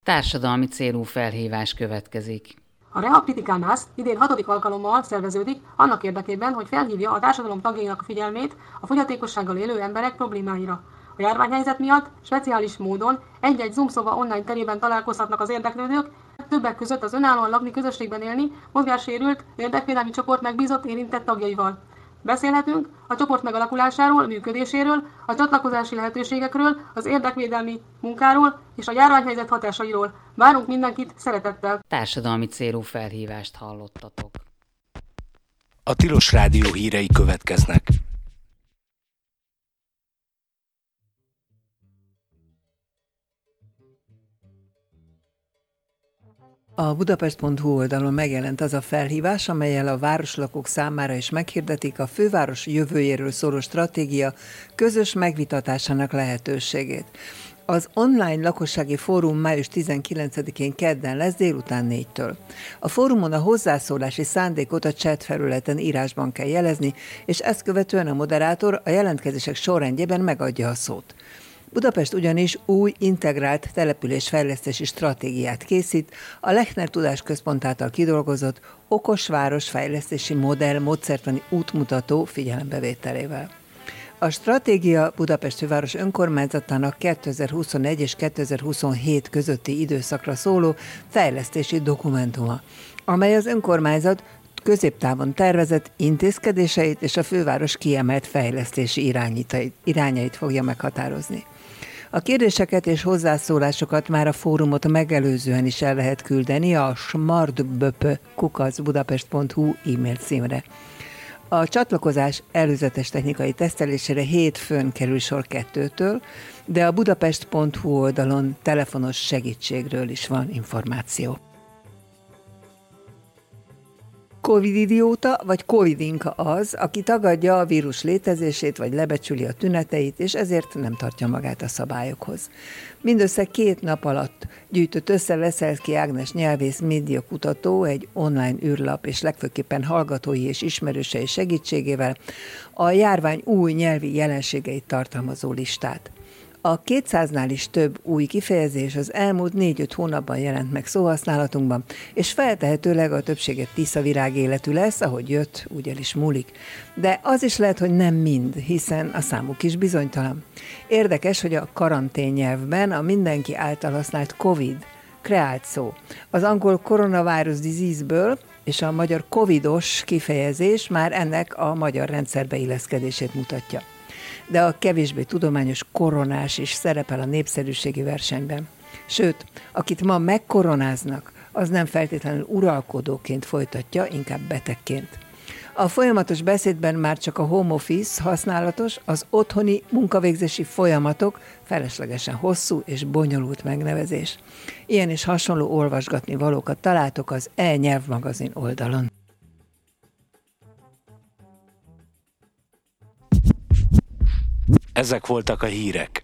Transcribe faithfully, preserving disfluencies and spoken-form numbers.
Társadalmi célú felhívás következik. A Rea Criticanas idén hatodik alkalommal szerveződik annak érdekében, hogy felhívja a társadalom tagjainak a figyelmét a fogyatékossággal élő emberek problémáira. A járványhelyzet miatt speciális módon egy-egy Zoom szoba online terében találkozhatnak az érdeklődők, többek között az önállóan lakni, közösségben élni, mozgássérült, érdekvédelmi csoport megbízott érintett tagjaival. Beszélhetünk a csoport megalakulásáról, működéséről, a csatlakozási lehetőségekről, az érdekvédelmi munkáról és a járványhelyzet hatásairól. Várunk mindenkit szeretettel! Társadalmi célú felhívást hallottatok. A Tilos Rádió hírei következnek. A budapest pont hu oldalon megjelent az a felhívás, amellyel a városlakók számára is meghirdetik a főváros jövőjéről szóló stratégia közös megvitatásának lehetőségét. Az online lakossági fórum május tizenkilencedikén kedden lesz délután négytől. A fórumon a hozzászólási szándékot a chat felületen írásban kell jelezni, és ezt követően a moderátor a jelentkezések sorrendjében megadja a szót. Budapest ugyanis új integrált településfejlesztési stratégiát készít, a Lechner Tudásközpont által kidolgozott okos városfejlesztési modell módszertani útmutató figyelembevételével. A stratégia Budapest főváros önkormányzatának kétezer-huszonegy és kétezer-huszonhét közötti időszakra szóló fejlesztési dokumentuma, amely az önkormányzat középtávon tervezett intézkedéseit és a főváros kiemelt fejlesztési irányait fogja meghatározni. A kérdéseket és hozzászólásokat már a fórumot megelőzően is el lehet küldeni a smartböp kukac budapest pont hu e-mail címre. A csatlakozás előzetes technikai tesztelésére hétfőn kerül sor kettőtől, de a budapest pont hu oldalon telefonos segítségről is van információ. Covid-idióta vagy Covidinka az, aki tagadja a vírus létezését vagy lebecsüli a tüneteit, és ezért nem tartja magát a szabályokhoz. Mindössze két nap alatt gyűjtött össze Veszelszky Ágnes nyelvész médiakutató egy online űrlap és legfőképpen hallgatói és ismerősei segítségével a járvány új nyelvi jelenségeit tartalmazó listát. A kétszáznál is több új kifejezés az elmúlt négy-öt hónapban jelent meg szóhasználatunkban, és feltehetőleg a többséget tiszavirág életű lesz, ahogy jött, úgy el is múlik. De az is lehet, hogy nem mind, hiszen a számuk is bizonytalan. Érdekes, hogy a karantén nyelvben a mindenki által használt Covid kreált szó. Az angol coronavirus disease-ből és a magyar covidos kifejezés már ennek a magyar rendszerbe illeszkedését mutatja. De a kevésbé tudományos koronás is szerepel a népszerűségi versenyben. Sőt, akit ma megkoronáznak, az nem feltétlenül uralkodóként folytatja, inkább betegként. A folyamatos beszédben már csak a home office használatos, az otthoni munkavégzési folyamatok feleslegesen hosszú és bonyolult megnevezés. Ilyen és hasonló olvasgatni valókat találtok az e-nyelvmagazin oldalon. Ezek voltak a hírek.